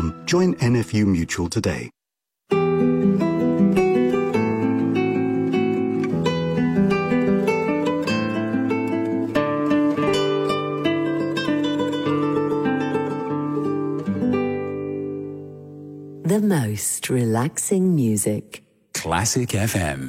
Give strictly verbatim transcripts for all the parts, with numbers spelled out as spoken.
on. Join N F U Mutual today. The most relaxing music. Classic F M.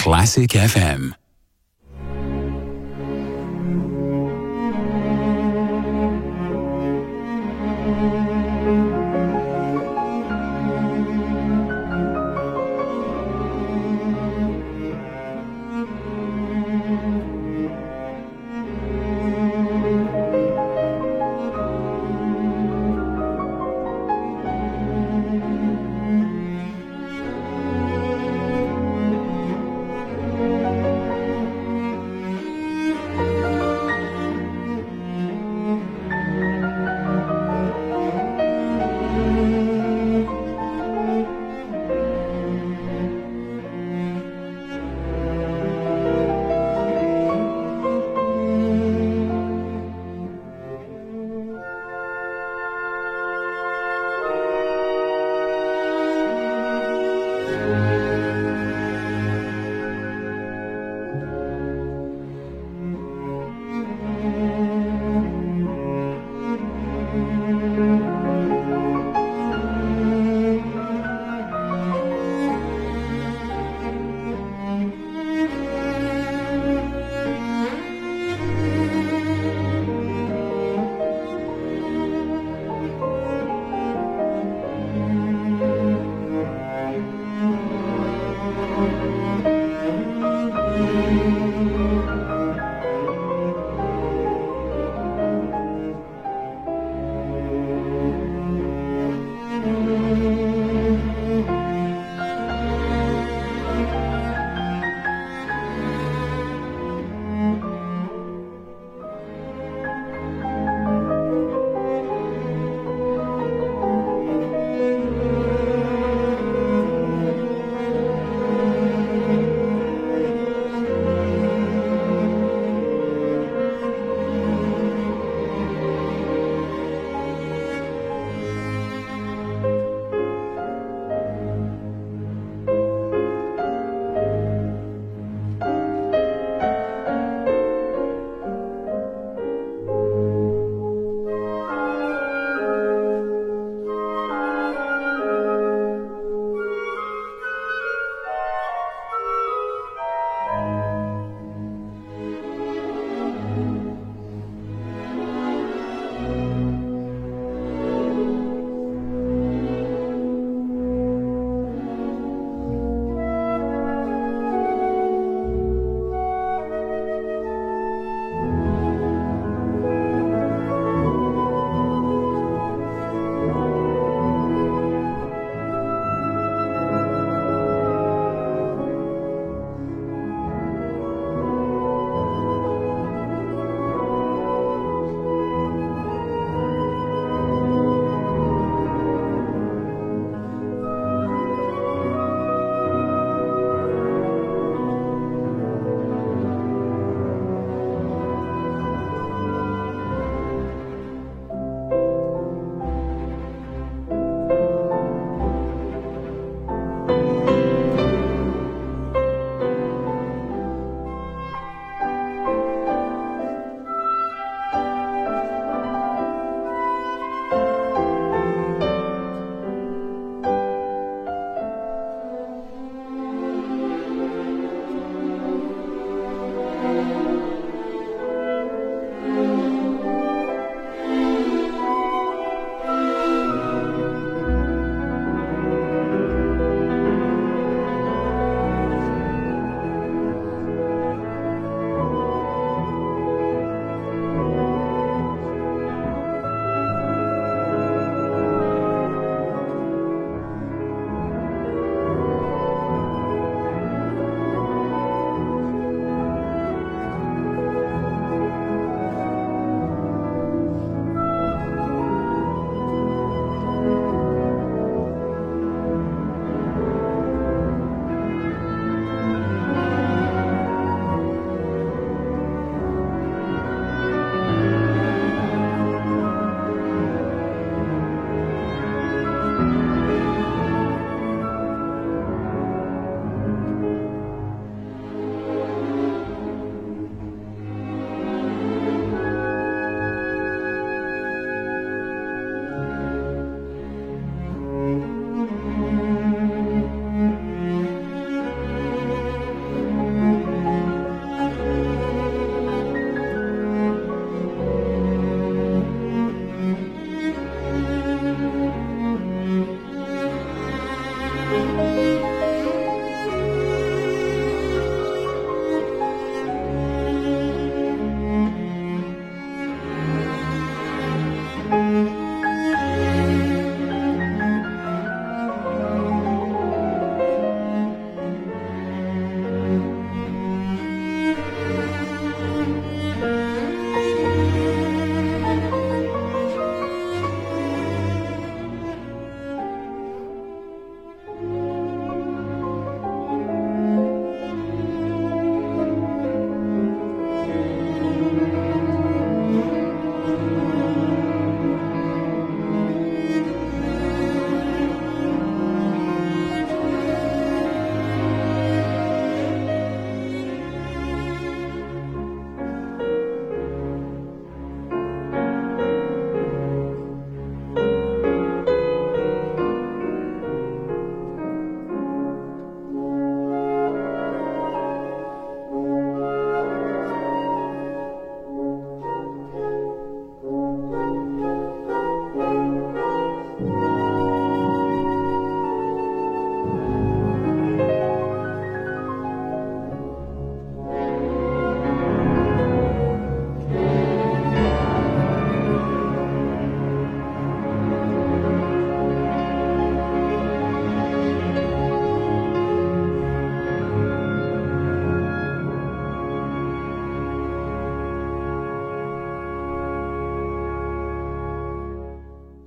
Classic F M.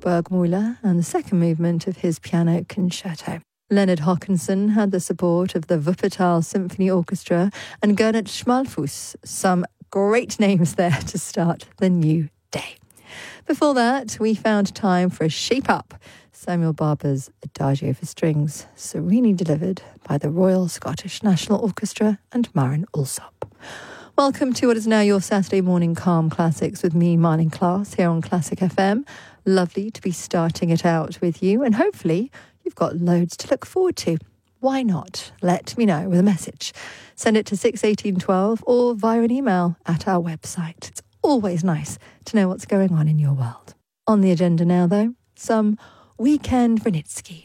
Burgmüller and the second movement of his piano concerto. Leonard Hawkinson had the support of the Wuppertal Symphony Orchestra and Gernot Schmalfuß. Some great names there to start the new day. Before that, we found time for a Shape Up, Samuel Barber's Adagio for Strings, serenely delivered by the Royal Scottish National Orchestra and Maren Alsop. Welcome to what is now your Saturday morning Calm Classics with me, Marlene Klaas, here on Classic F M. Lovely to be starting it out with you, and hopefully you've got loads to look forward to. Why not? Let me know with a message. Send it to six eighteen twelve or via an email at our website. It's always nice to know what's going on in your world. On the agenda now, though, some Weekend Vernitsky.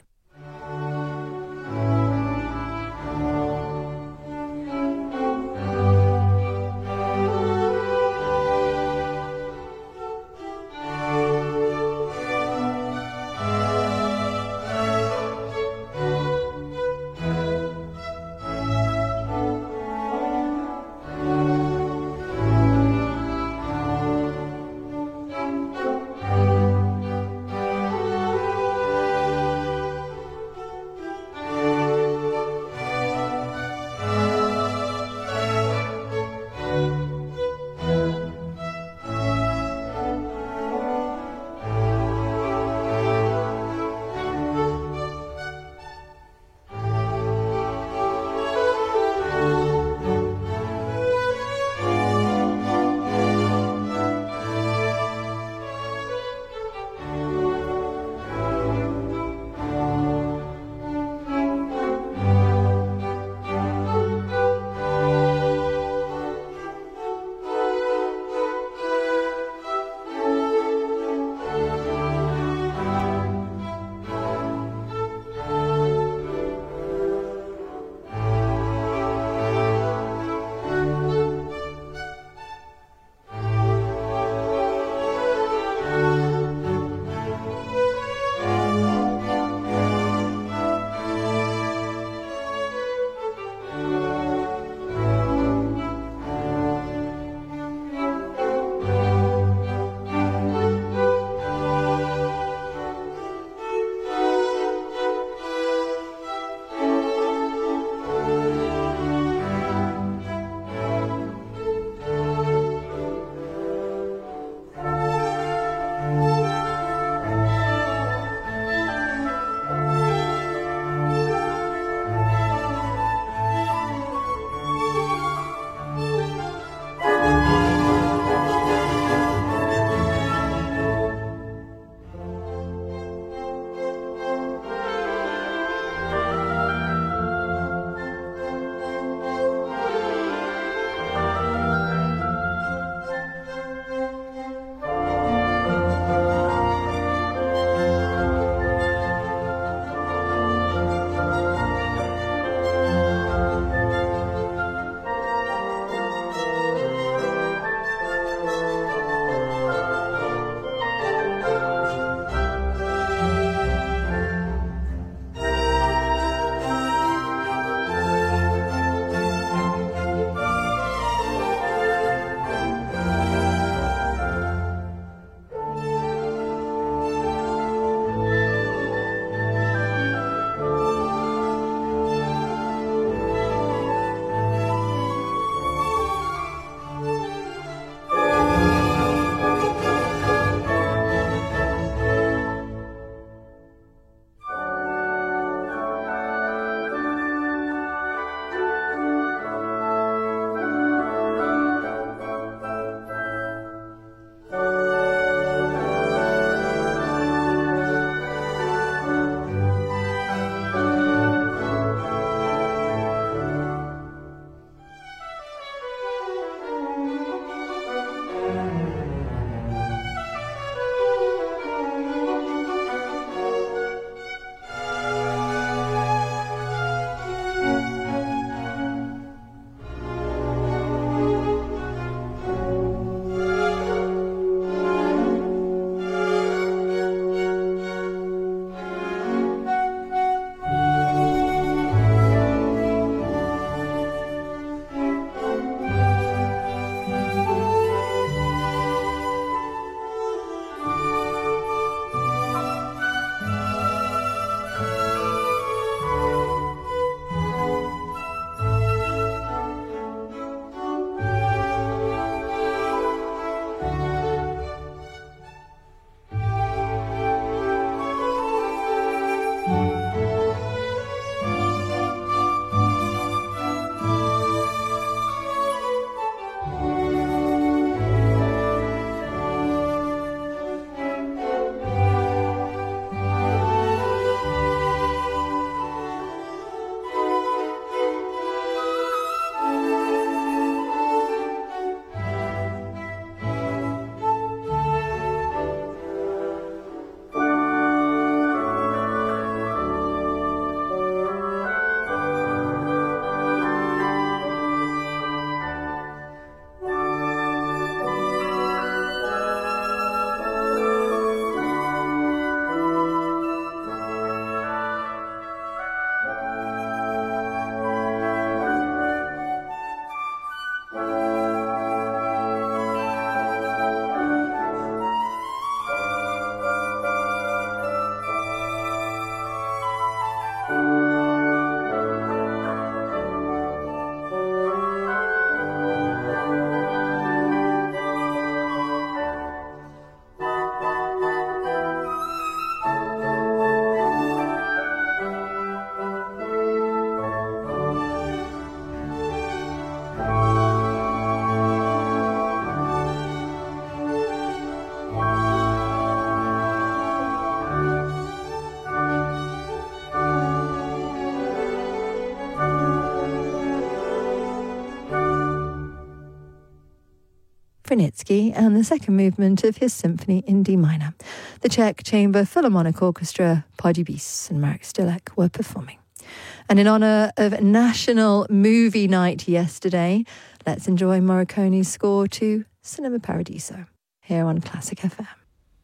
Brunitsky and the second movement of his Symphony in D minor. The Czech Chamber Philharmonic Orchestra, Podibis and Marek Stilek were performing. And in honour of National Movie Night yesterday, let's enjoy Morricone's score to Cinema Paradiso here on Classic F M.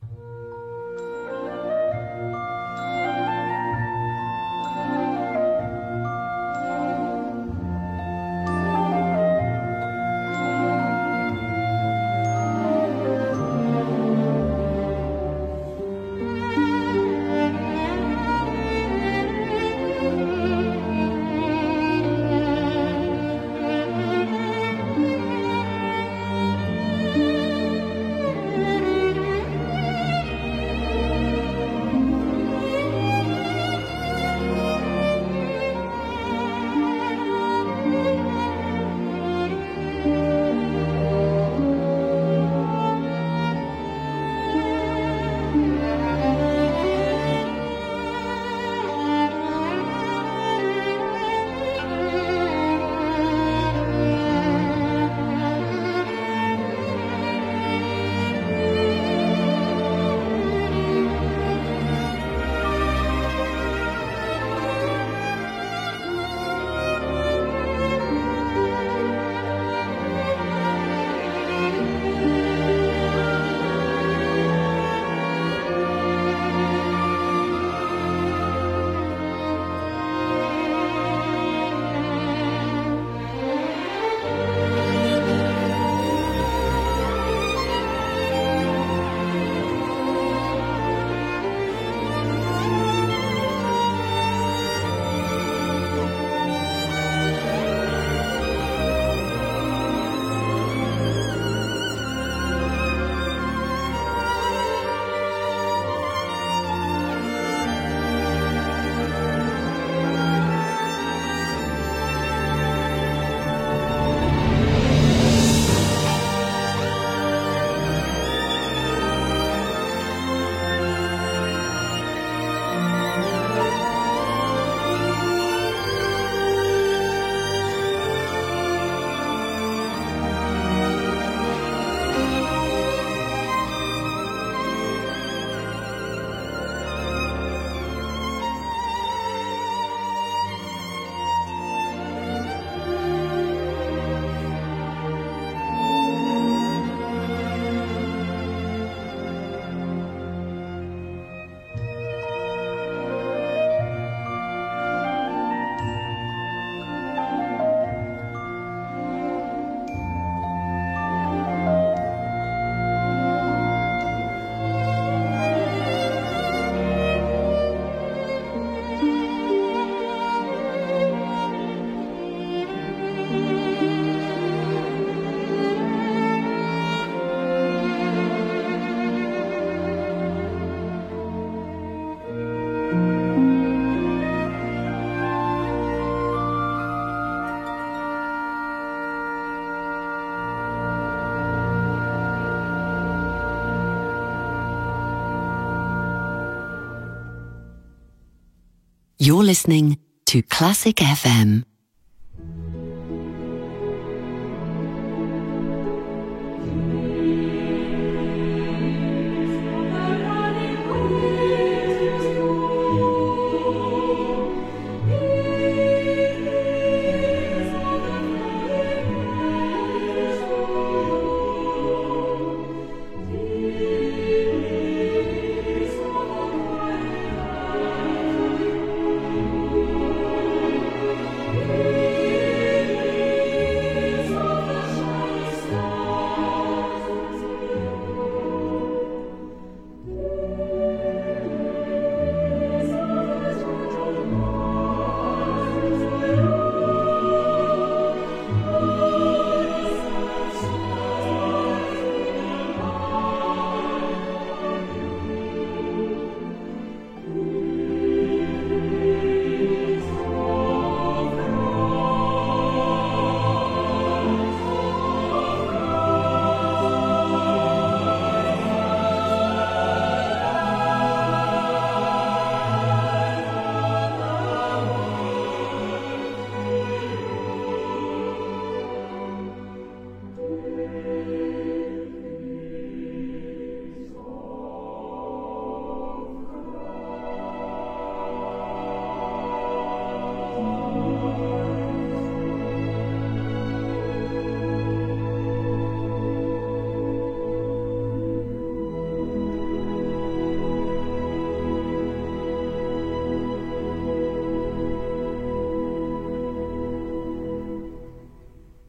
You're listening to Classic F M.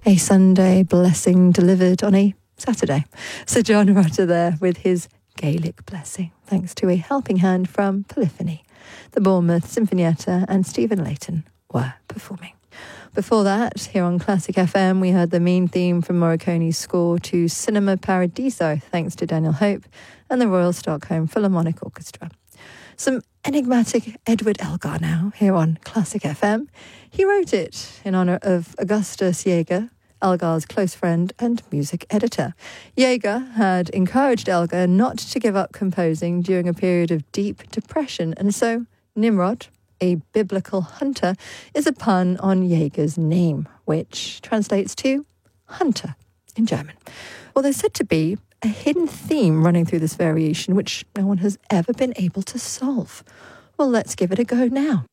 A Sunday blessing delivered on a Saturday. Sir John Rutter there with his Gaelic blessing, thanks to a helping hand from Polyphony. The Bournemouth Sinfonietta and Stephen Layton were performing. Before that, here on Classic F M, we heard the main theme from Morricone's score to Cinema Paradiso, thanks to Daniel Hope and the Royal Stockholm Philharmonic Orchestra. Some enigmatic Edward Elgar now, here on Classic F M. He wrote it in honour of Augustus Jaeger, Elgar's close friend and music editor. Jaeger had encouraged Elgar not to give up composing during a period of deep depression, and so Nimrod, a biblical hunter, is a pun on Jaeger's name, which translates to hunter in German. Well, there's said to be a hidden theme running through this variation, which no one has ever been able to solve. Well, let's give it a go now.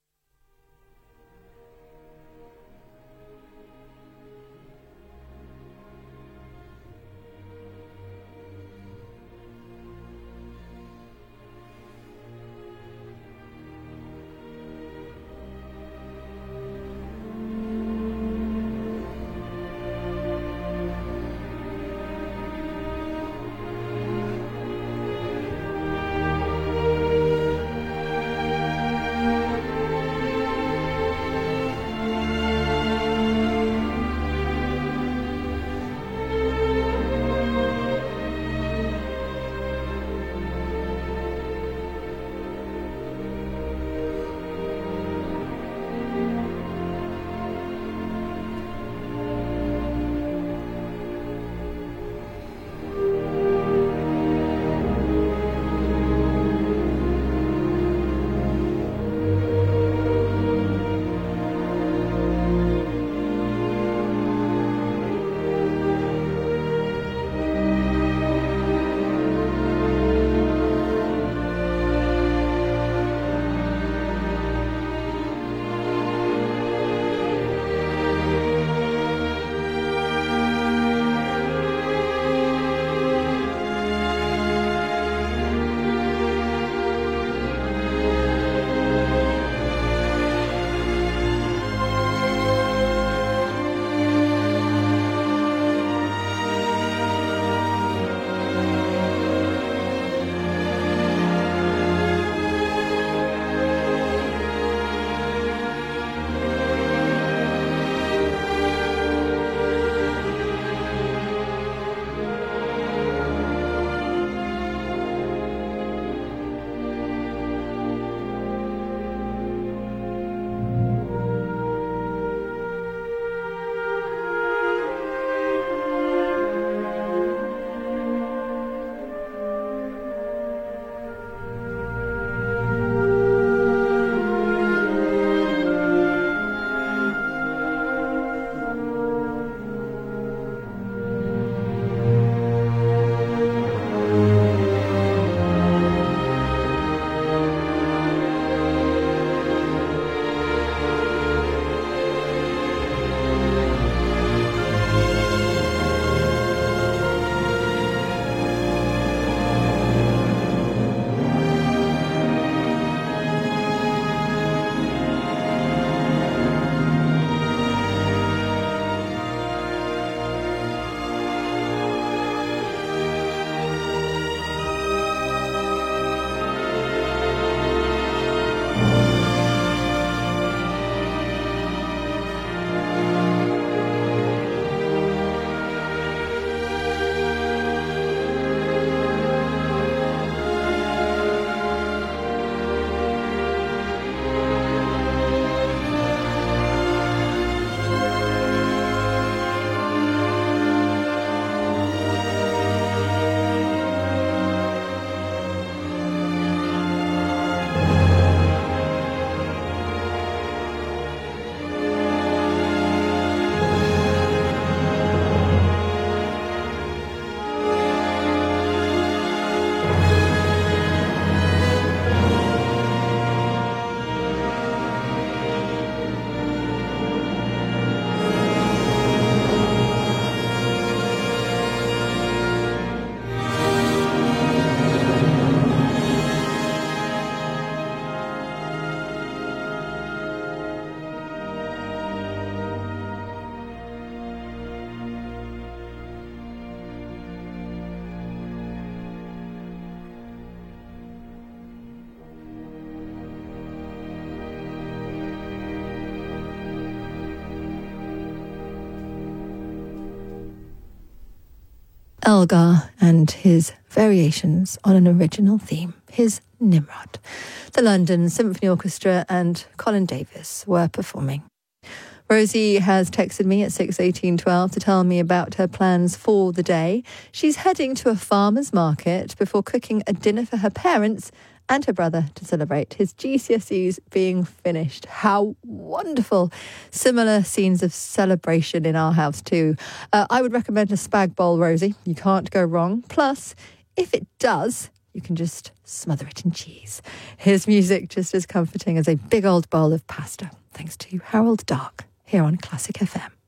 Elgar and his variations on an original theme, his Nimrod. The London Symphony Orchestra and Colin Davis were performing. Rosie has texted me at six eighteen twelve to tell me about her plans for the day. She's heading to a farmer's market before cooking a dinner for her parents and her brother to celebrate his G C S Es being finished. How wonderful. Similar scenes of celebration in our house too. Uh, I would recommend a spag bowl, Rosie. You can't go wrong. Plus, if it does, you can just smother it in cheese. Here's music just as comforting as a big old bowl of pasta, thanks to Harold Dark, here on Classic F M.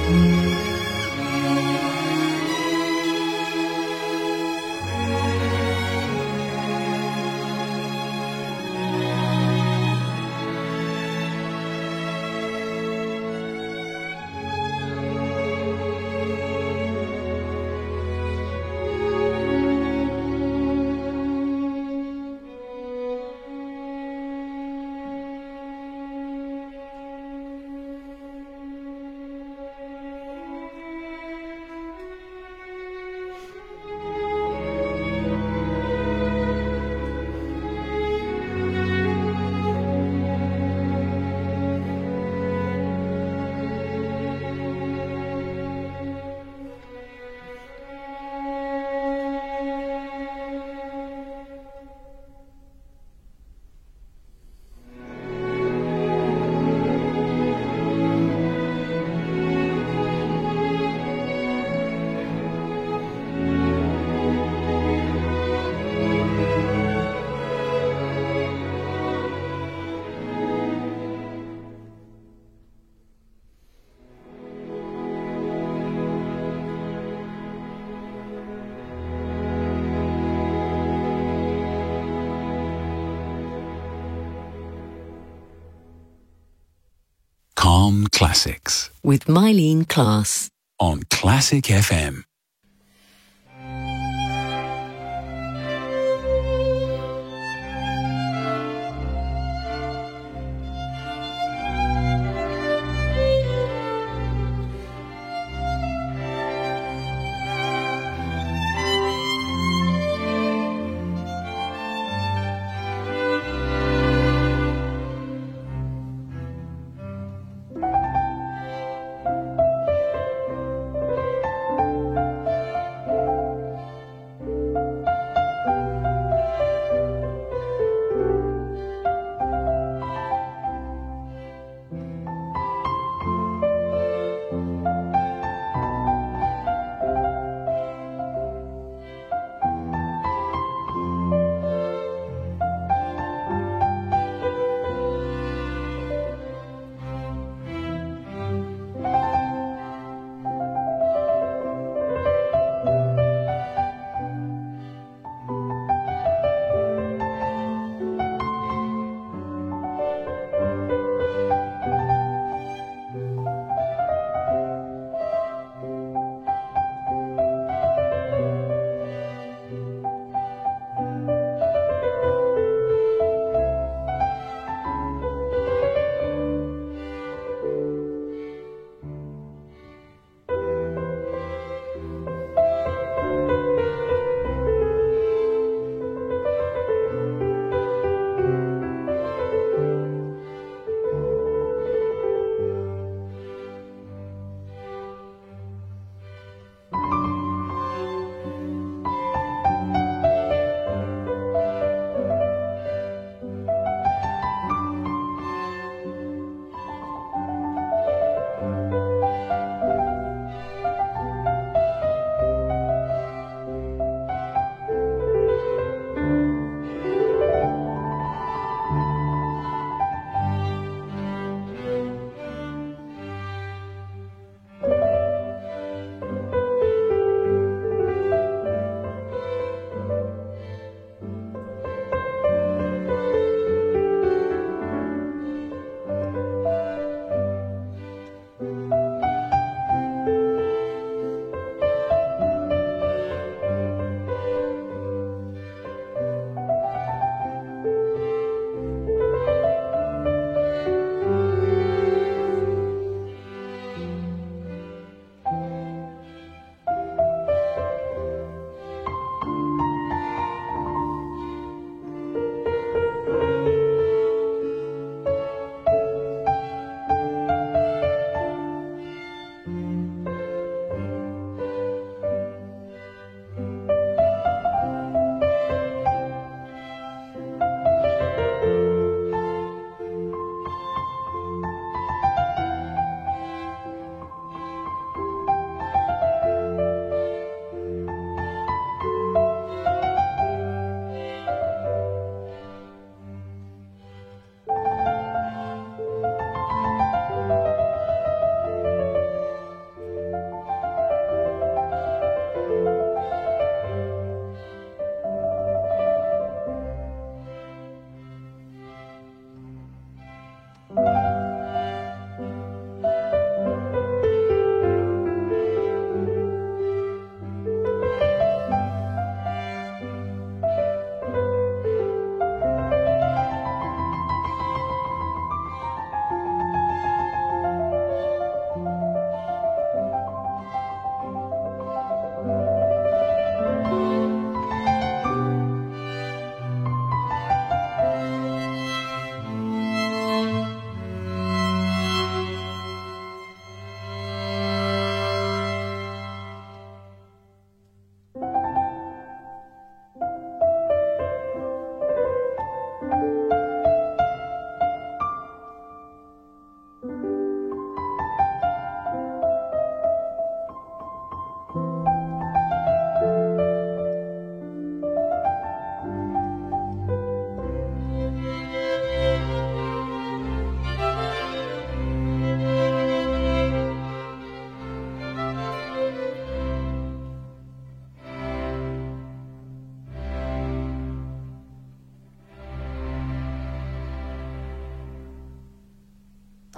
Calm Classics with Mylene Class on Classic F M.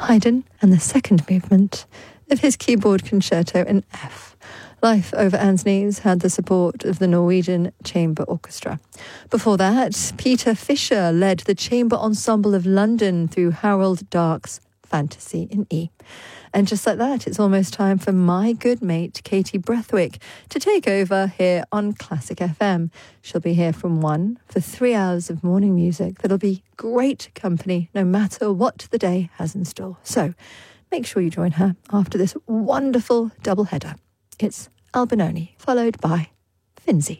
Haydn and the second movement of his keyboard concerto in F. Life Over Anne's Knees had the support of the Norwegian Chamber Orchestra. Before that, Peter Fisher led the Chamber Ensemble of London through Harold Dark's Fantasy in E. And just like that, it's almost time for my good mate, Katie Brethwick, to take over here on Classic F M. She'll be here from one for three hours of morning music that'll be great company no matter what the day has in store. So make sure you join her after this wonderful doubleheader. It's Albinoni, followed by Finzi.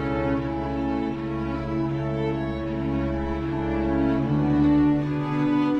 Thank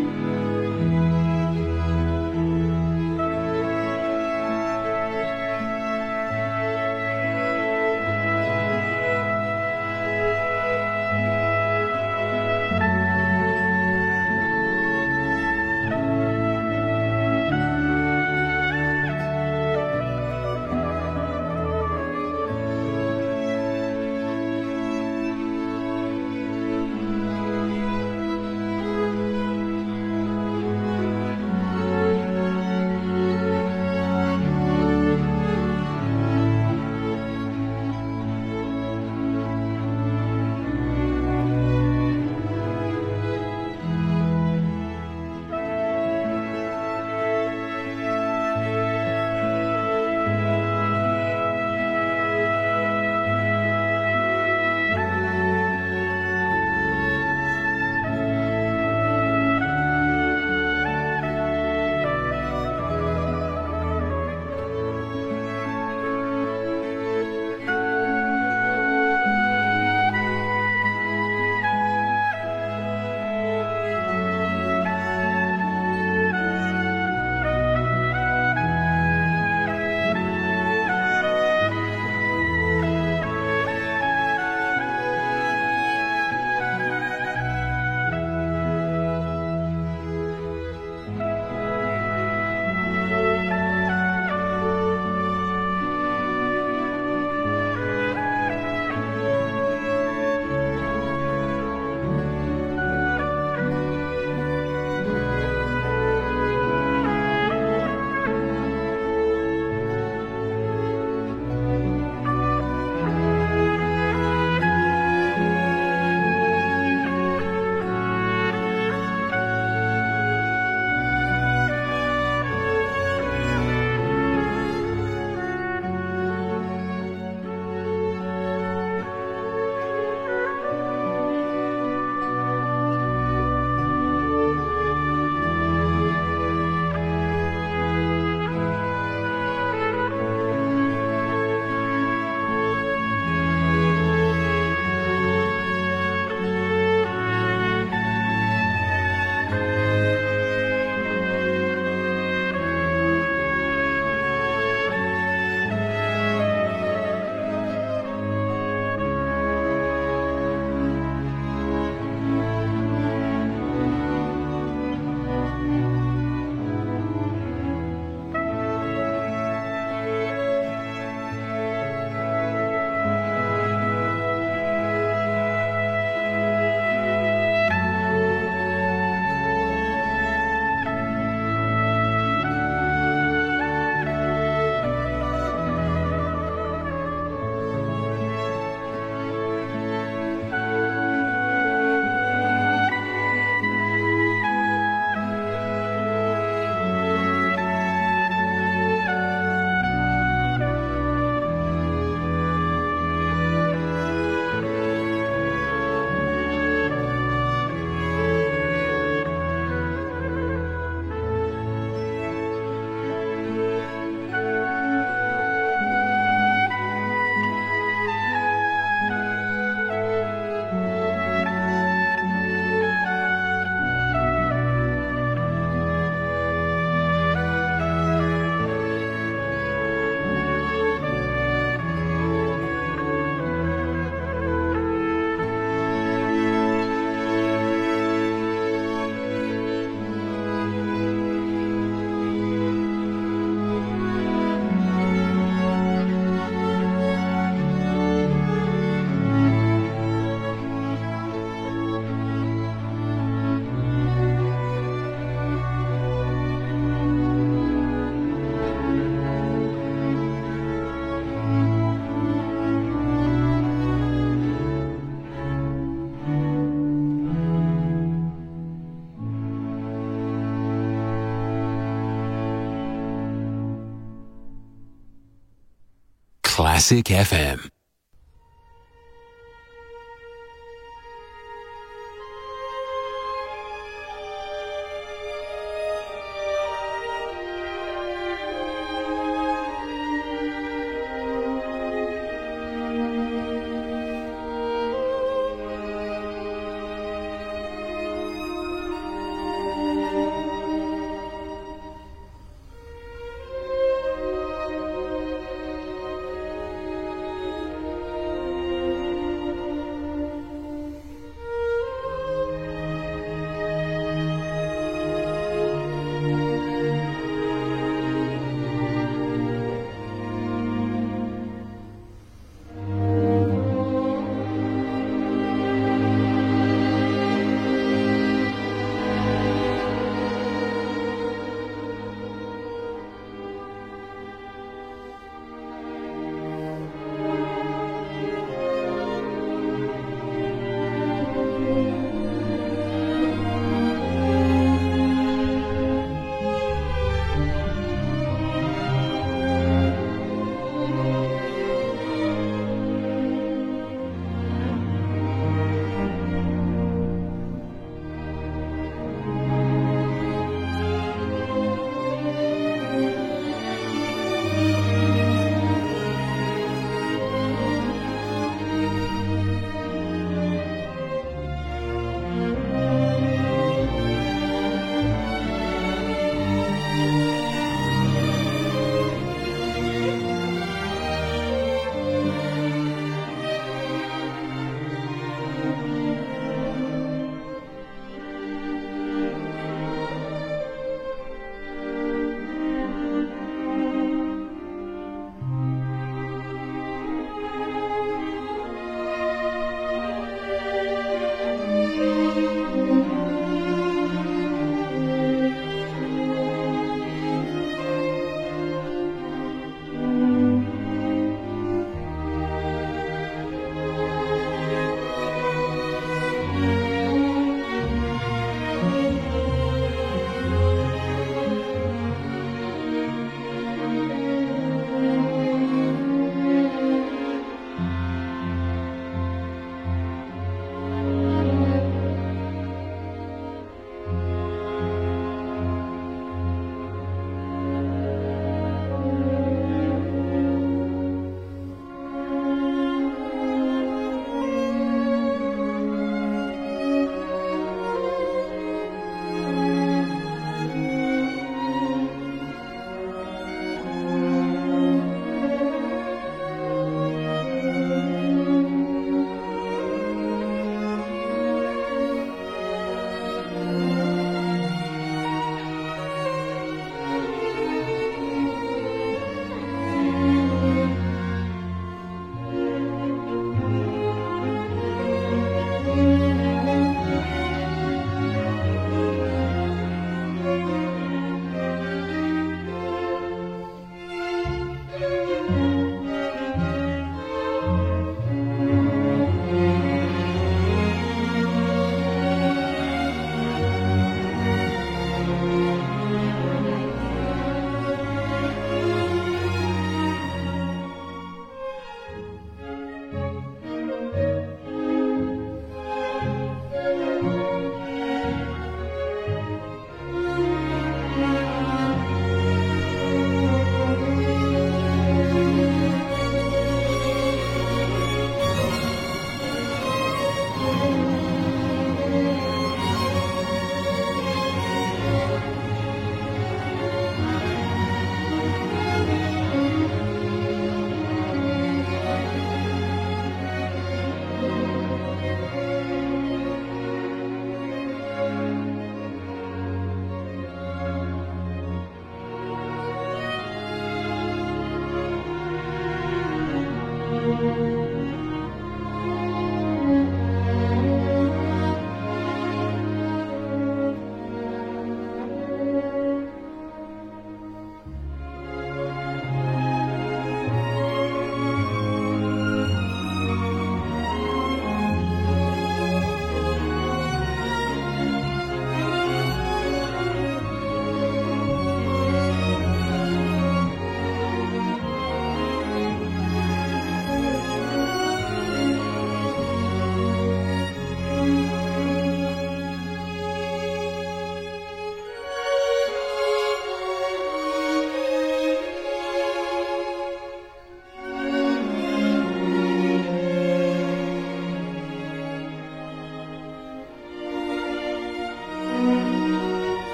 Classic F M.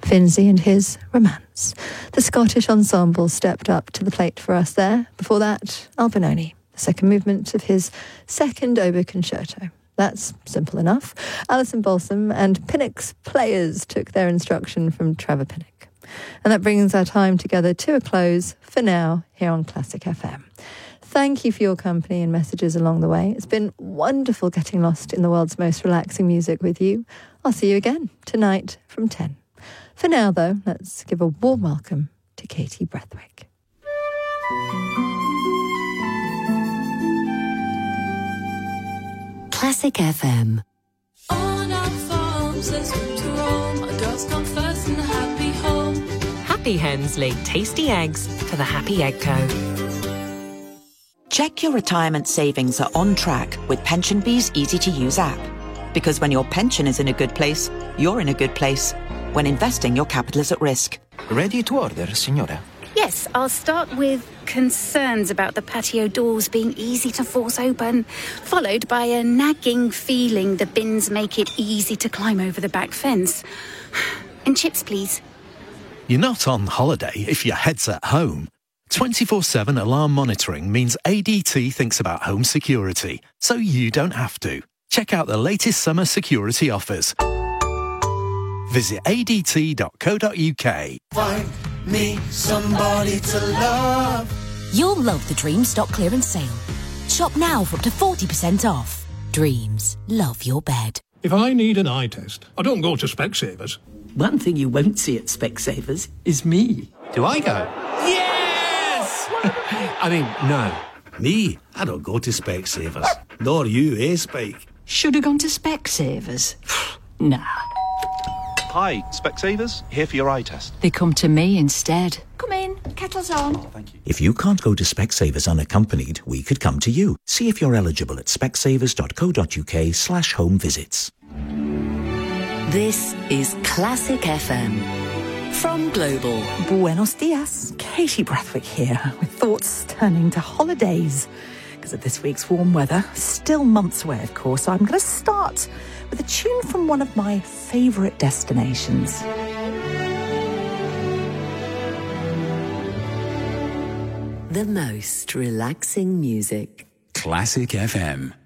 Finzi and his Romance. The Scottish ensemble stepped up to the plate for us there. Before that, Albinoni, the second movement of his second oboe concerto. That's simple enough. Alison Balsam and Pinnock's players took their instruction from Trevor Pinnock. And that brings our time together to a close for now here on Classic F M. Thank you for your company and messages along the way. It's been wonderful getting lost in the world's most relaxing music with you. I'll see you again tonight from ten. For now, though, let's give a warm welcome to Katie Brethwick. Classic F M. On our farms, let's move to Rome. Our dogs come first in the happy home. Happy hens lay tasty eggs for the Happy Egg Co. Check your retirement savings are on track with PensionBee's easy-to-use app. Because when your pension is in a good place, you're in a good place. When investing, your capital is at risk. Ready to order, signora? Yes, I'll start with concerns about the patio doors being easy to force open, followed by a nagging feeling the bins make it easy to climb over the back fence. And chips, please. You're not on holiday if your head's at home. twenty-four seven alarm monitoring means A D T thinks about home security, so you don't have to. Check out the latest summer security offers. Visit A D T dot co dot U K. Find me somebody to love. You'll love the Dreams stock clearance sale. Shop now for up to forty percent off. Dreams, love your bed. If I need an eye test, I don't go to Specsavers. One thing you won't see at Specsavers is me. Do I go? Yes! I mean, no. Me? I don't go to Specsavers. Nor you, eh, Spike? Should have gone to Specsavers. Nah. Hi, Specsavers, here for your eye test. They come to me instead. Come in, kettle's on. Oh, thank you. If you can't go to Specsavers unaccompanied, we could come to you. See if you're eligible at specsavers dot co dot U K slash home visits. This is Classic F M. From Global. Buenos dias. Katie Brethwick here, with thoughts turning to holidays. Because of this week's warm weather, still months away, of course, so I'm going to start with a tune from one of my favourite destinations. The most relaxing music. Classic F M.